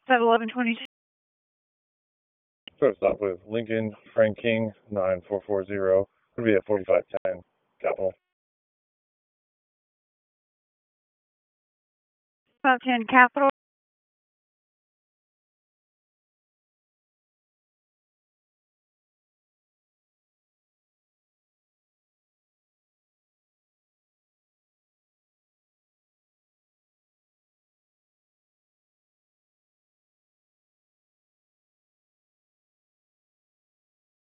71122. Start stop with Lincoln Frank King 9440. Would be at 4510 Capital. 510 Capital.